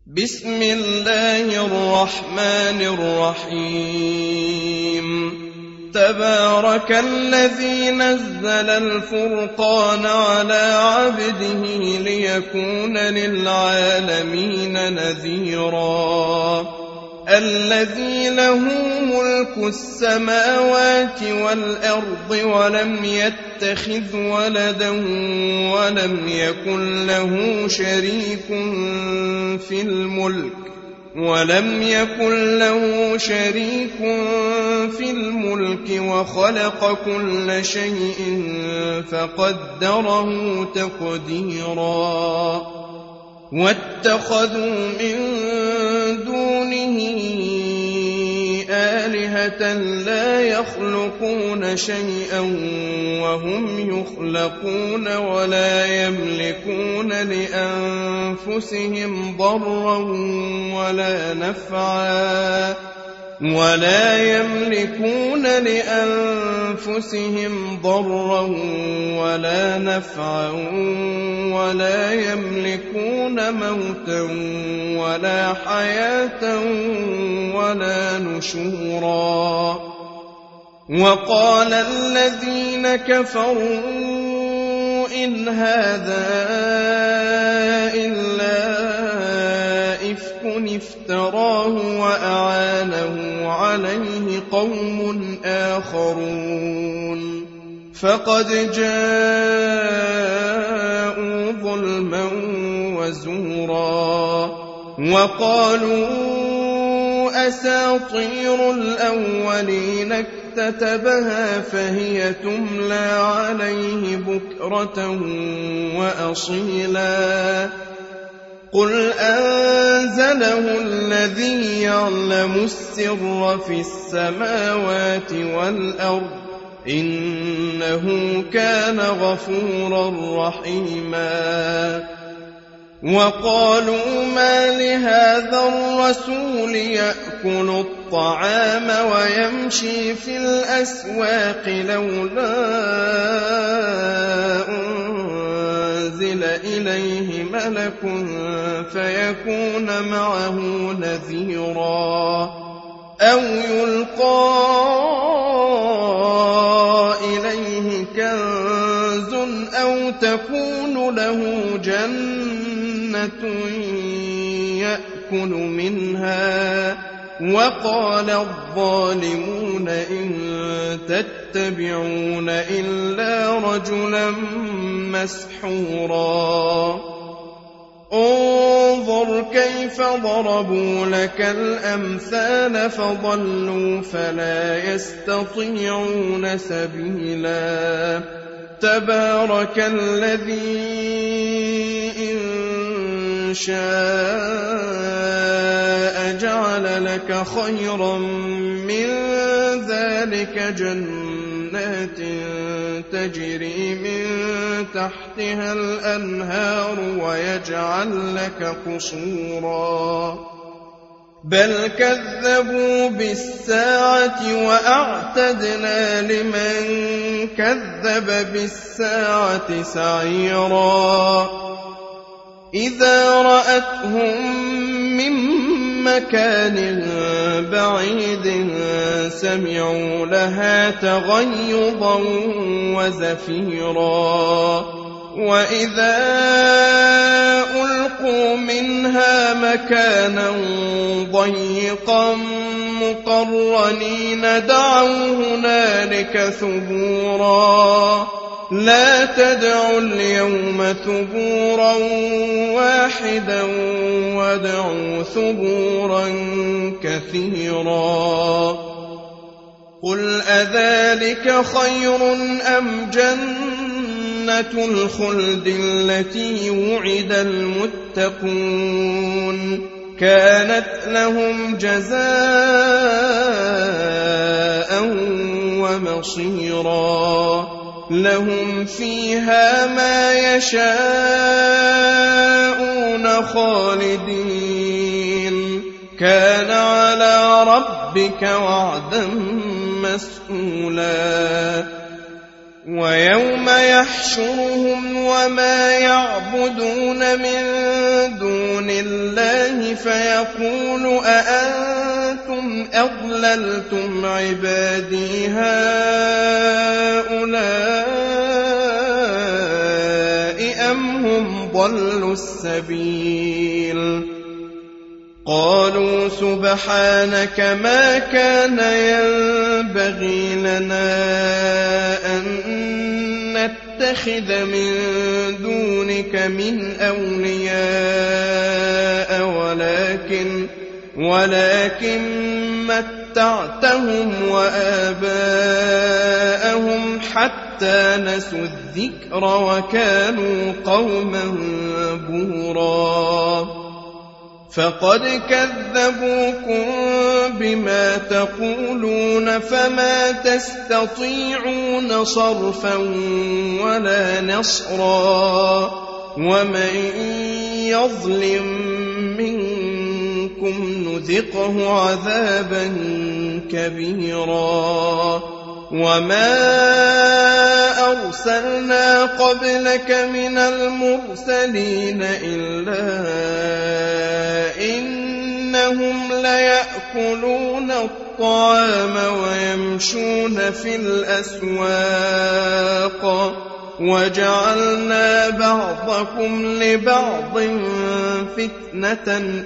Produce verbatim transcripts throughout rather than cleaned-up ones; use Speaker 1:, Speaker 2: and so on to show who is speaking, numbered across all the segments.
Speaker 1: بسم الله الرحمن الرحيم تبارك الذي نزل الفرقان على عبده ليكون للعالمين نذيرا الذي له ملك السماوات والأرض ولم يتخذ ولدا ولم يكن له شريك في الملك ولم يكن له شريك في الملك وخلق كل شيء فقدره تقديرا واتخذوا من دونه آلهة لا يخلقون شيئا وهم يخلقون ولا يملكون لأنفسهم ضرا ولا نفعا ولا يملكون لأنفسهم ضرا ولا نفعا ولا يملكون موتا ولا حياة ولا نشورا وقال الذين كفروا إن هذا إلا إفك افتراه وأعانه عليه قوم آخرون فقد جاءوا ظلما وزورا وقالوا أساطير الأولين اكتتبها فهي تملى عليه بكرة وأصيلا قل أنزله الذي يعلم السر في السماوات والأرض إنه كان غفورا رحيما وقالوا ما لهذا الرسول يأكل الطعام ويمشي في الأسواق لولا أنزل إليه ملك فيكون معه نذيرا أو يلقى إليه كنز أو تكون له جنة يأكل منها وقال الظالمون إن تتبعون إلا رجلا مسحورا انظر كيف ضربوا لك الأمثال فضلوا فلا يستطيعون سبيلا تبارك الذي إن شاء جعل لك خيرا من ذلك جنات تجري من تحتها الأنهار ويجعل لك قصورا بل كذبوا بالساعة وأعتدنا لمن كذب بالساعة سعيرا إذا رأتهم من مكان بعيد سمعوا لها تغيظا وزفيرا وإذا ألقوا منها مكانا ضيقا مقرنين دعوا هنالك ثبورا لا تدعوا اليوم ثبورا واحدا وادعوا ثبورا كثيرا قل أذلك خير أم جنة الخلد التي وعد المتقون كانت لهم جزاء ومصيرا لهم فيها ما يشاءون خالدين كان على ربك وعدا مسئولا ويوم يحشرهم وما يعبدون من دون الله فيقول أأنتم أضللتم عبادي هؤلاء أم هم ضلوا السبيل قالوا سبحانك ما كان ينبغي لنا أن نتخذ من دونك من أولياء ولكن ولكن متعتهم وآباءهم حتى نسوا الذكر وكانوا قوما بورا فقد كذبوكم بما تقولون فما تستطيعون صرفا ولا نصرا ومن يظلم منكم نذقه عذابا كبيرا وما أرسلنا قبلك من المرسلين إلا إنهم ليأكلون الطعام ويمشون في الأسواق وجعلنا بعضكم لبعض فتنة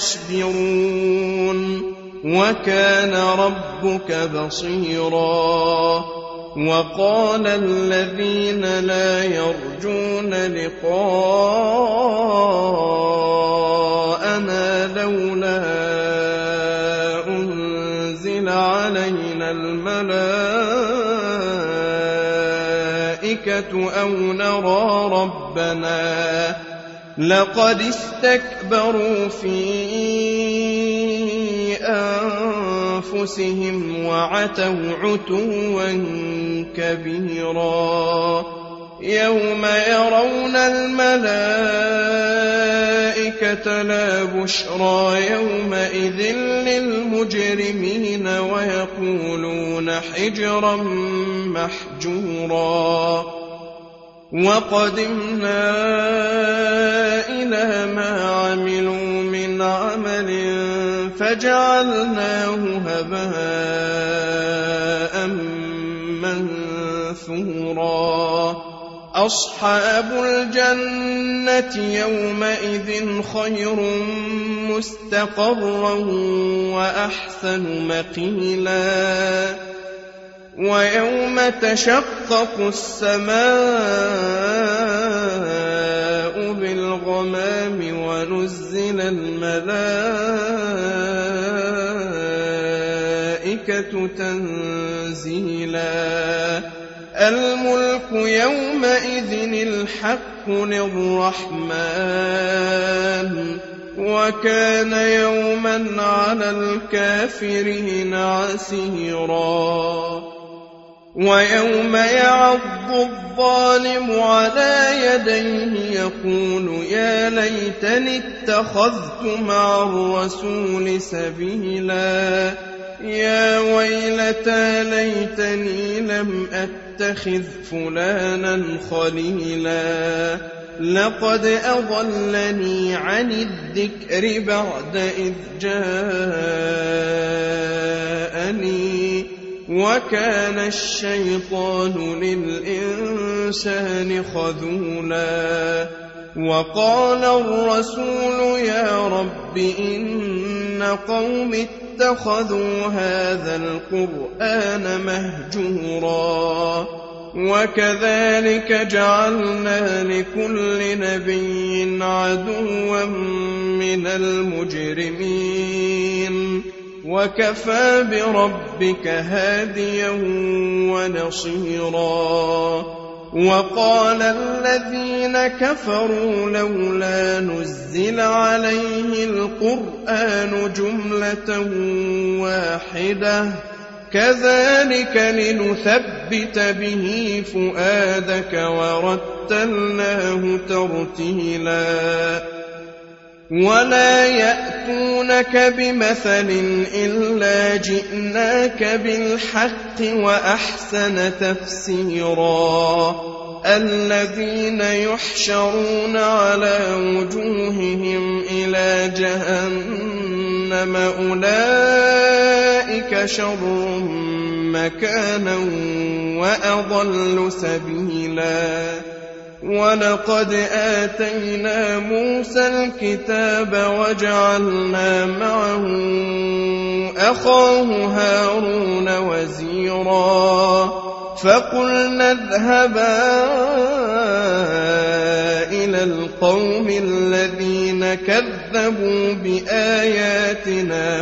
Speaker 1: أتصبرون وكان ربك بصيرا وقال الذين لا يرجون لقاءنا لولا أنزل علينا الملائكة أو نرى ربنا لقد استكبروا في أنفسهم وعتوا عتوا كبيرا يوم يرون الملائكة لا بشرى يومئذ للمجرمين ويقولون حجرا محجورا وقدمنا إلى ما عملوا من عمل فجعلناه هباء منثورا أصحاب الجنة يومئذ خير مستقرا وأحسن مقيلا ويوم تشقق السماء بالغمام ونزل الملائكة تنزيلا الملك يومئذ الحق للرحمن وكان يوما على الكافرين عسيرا ويوم يعض الظالم على يديه يقول يا ليتني اتخذت مع الرسول سبيلا يا ويلتى ليتني لم أتخذ فلانا خليلا لقد أضلني عن الذكر بعد إذ جاءني وكان الشيطان للإنسان خذولا وقال الرسول يا رب إن قوم اتخذوا هذا القرآن مهجورا وكذلك جعلنا لكل نبي عدوا من المجرمين وكفى بربك هاديا ونصيرا وقال الذين كفروا لولا نزل عليه القرآن جملة واحدة كذلك لنثبت به فؤادك ورتلناه ترتيلا ولا يأتونك بمثل إلا جئناك بالحق وأحسن تفسيرا الذين يحشرون على وجوههم إلى جهنم أولئك شر مكانا وأضل سبيلا ولقد آتينا موسى الكتاب وجعلنا معه أخاه هارون وزيرا فقلنا اذهبا إلى القوم الذين كذبوا بآياتنا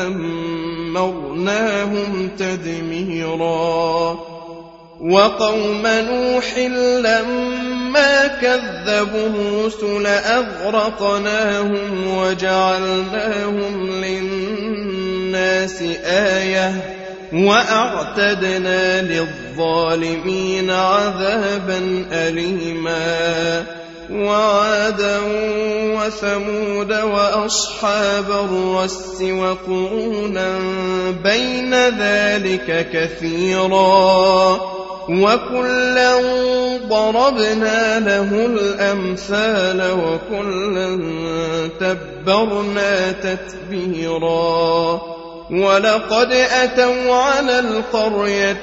Speaker 1: فدمرناهم تدميرا وقوم نوح لما كذبوا الرسل أغرقناهم وجعلناهم للناس آية وأعتدنا للظالمين عذابا أليما وعادا وثمود وأصحاب الرس وقرونا بين ذلك كثيرا وكلا ضربنا له الأمثال وكلا تبرنا تتبيرا ولقد أتوا على القرية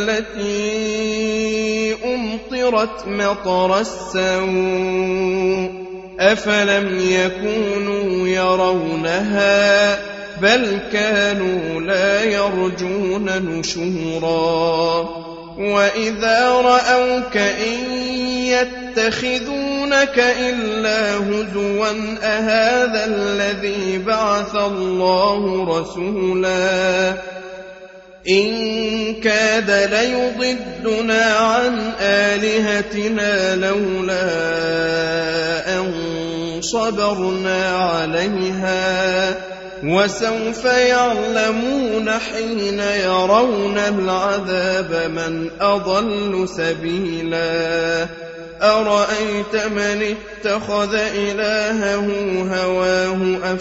Speaker 1: التي أمطرت مطر السوء أفلم يكونوا يرونها بل كانوا لا يرجون نشورا وإذا رأوك إن يتخذونك إلا هزوا أهذا الذي بعث الله رسولا إن كاد ليضلنا عن آلهتنا لولا أن صبرنا عليها وسوف يعلمون حين يرون العذاب من أضل سبيلا أرأيت من اتخذ إلهه هواه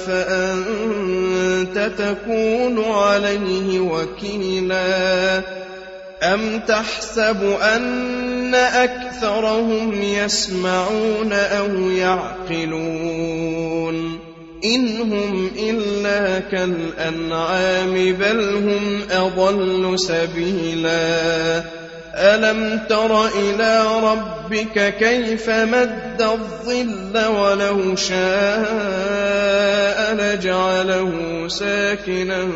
Speaker 1: أفأنت تكون عليه وكيلا أم تحسب أن أكثرهم يسمعون أو يعقلون إن هم إلا كالأنعام بل هم أضل سبيلا ألم تر إلى ربك كيف مد الظل ولو شاء لجعله ساكنا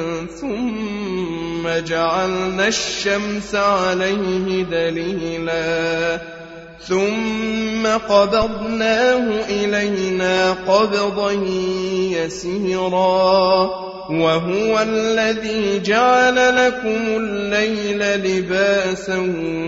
Speaker 1: ثم جعلنا الشمس عليه دليلا ثم قبضناه إلينا قبضا يسيرا وهو الذي جعل لكم الليل لباسا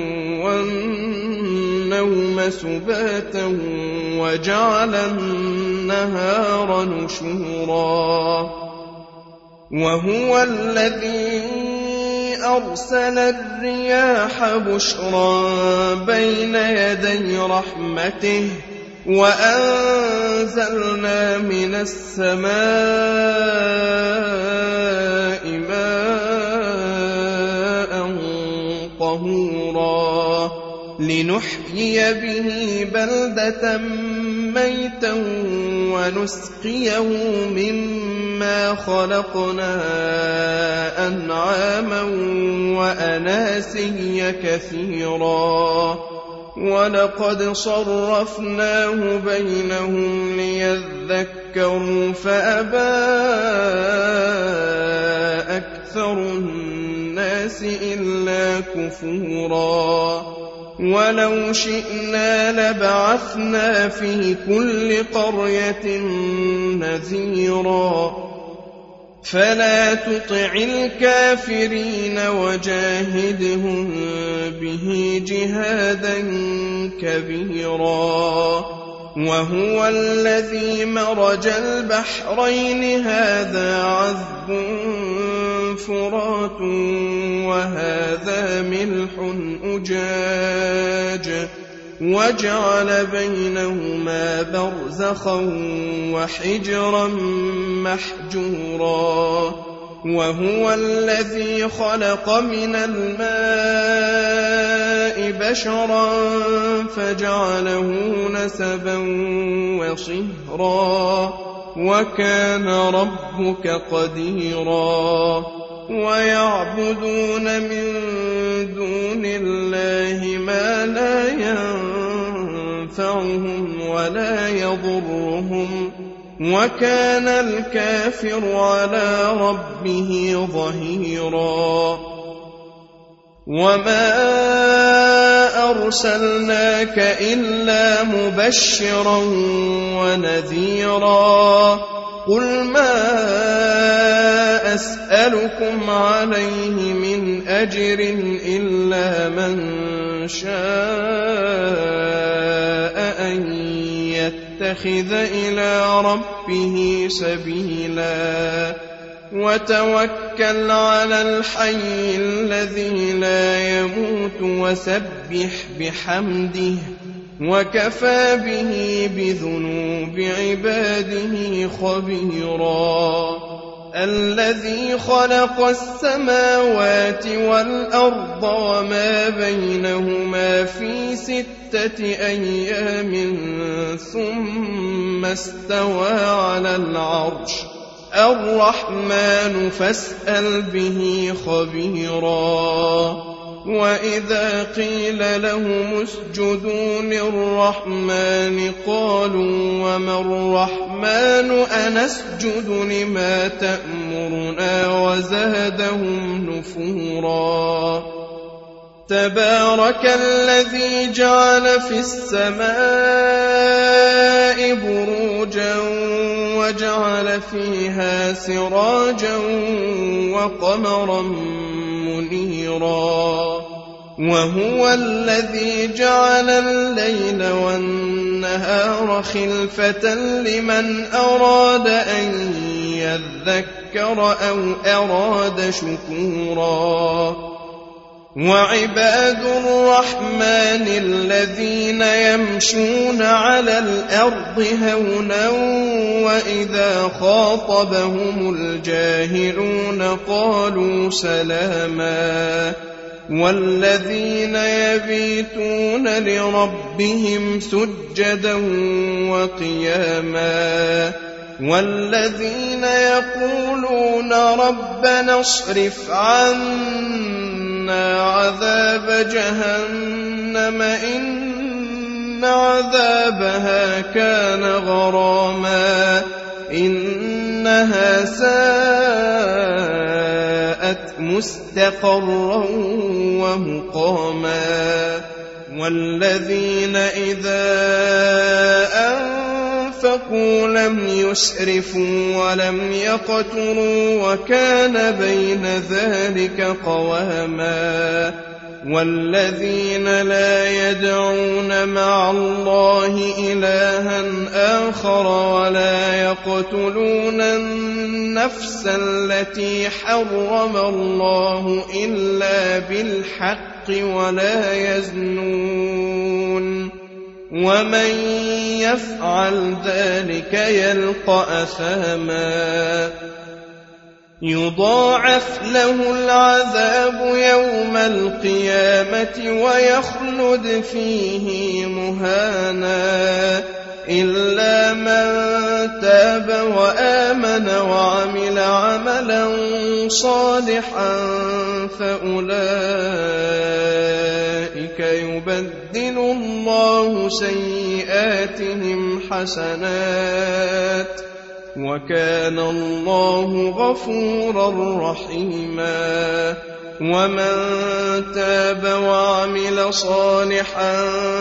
Speaker 1: والنوم سباتا وجعل النهار نشورا وهو الذي أرسل الرياح بشرا بين يدي رحمته وأنزلنا من السماء ماء طهورا لنحيي به بلدة ميتا ونسقيه مما خلقنا أنعاما وأناسيا كثيرا ولقد صرفناه بينهم ليذكروا فأبى أكثر الناس إلا كفورا ولو شئنا لبعثنا في كل قرية نذيرا فلا تطع الكافرين وجاهدهم به جهادا كبيرا وهو الذي مرج البحرين هذا عذب فرات وهذا ملح أجاج وجعل بينهما برزخا وحجرا محجورا وهو الذي خلق من الماء بشرا فجعله نسبا وصهرا وكان ربك قديرا ويعبدون من دون الله ما لا ينفعهم ولا يضرهم وكان الكافر على ربه ظهيرا وما أرسلناك إلا مبشرا ونذيرا قل ما أسألكم عليه من أجر إلا من شاء أن يتخذ إلى ربه سبيلا وتوكل على الحي الذي لا يموت وسبح بحمده وكفى به بذنوب عباده خبيرا الذي خلق السماوات والأرض وما بينهما في ستة أيام ثم استوى على العرش الرحمن فاسأل به خبيرا وإذا قيل لهم اسجدوا للرحمن قالوا وما الرحمن أنسجد لما تأمرنا وزادهم نفورا تبارك الذي جعل في السماء بروجا وجعل فيها سراجا وقمرا منيرا وهو الذي جعل الليل والنهار خلفة لمن أراد أن يذكر أو أراد شكورا وعباد الرحمن الذين يمشون على الأرض هونا وإذا خاطبهم الجاهلون قالوا سلاما والذين يبيتون لربهم سجدا وقياما والذين يقولون ربنا اصرف عنا عذاب جهنم إن عذابها كان غراما إنها ساءت مستقرا ومقاما والذين إذا أنفقوا لم يسرفوا ولم يقتروا وكان بين ذلك قواما والذين لا يدعون مع الله إلها آخر ولا يقتلون النفس التي حرم الله إلا بالحق ولا يزنون ومن يفعل ذلك يلقى أثاما يضاعف له العذاب يوم القيامة ويخلد فيه مهانا إلا من تاب وآمن وعمل عملا صالحا فأولئك يبدل الله سيئاتهم حسنات وكان الله غفورا رحيما ومن تاب وعمل صالحا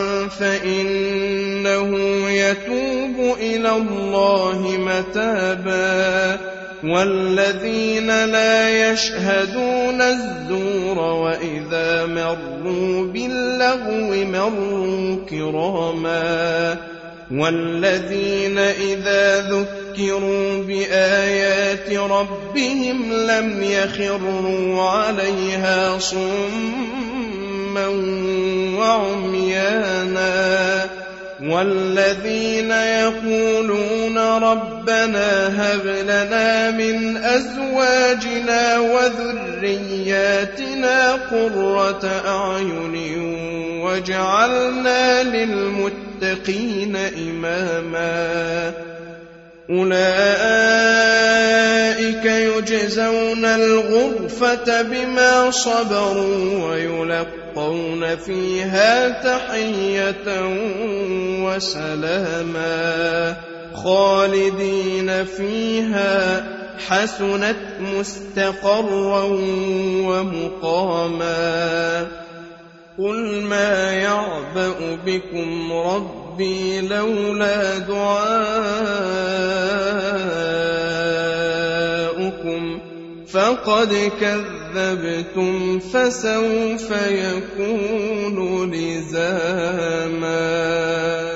Speaker 1: فإنه يتوب إلى الله متابا والذين لا يشهدون الزور وإذا مروا باللغو مروا كراما والذين إذا ذكروا بآيات ربهم لم يخروا عليها صما صُمًّا وَعُمْيَانًا وَالَّذِينَ يَقُولُونَ رَبَّنَا هَبْ لَنَا مِنْ أَزْوَاجِنَا وَذُرِّيَّاتِنَا قُرَّةَ أَعْيُنٍ وَاجْعَلْنَا لِلْمُتَّقِينَ إِمَامًا أُولَئِكَ يُجْزَوْنَ الْغُرْفَةَ بِمَا صَبَرُوا وَيُلَقَّوْنَ فِيهَا تَحِيَّةً وَسَلَامًا خَالِدِينَ فِيهَا حَسُنَتْ مُسْتَقَرًّا وَمُقَامًا قُلْ مَا يَعْبَأُ بِكُمْ رَبِّي لَوْلَا دُعَاؤُكُمْ فَقَدْ كَذَّبْتُمْ فَسَوْفَ يَكُونُ لِزَامًا.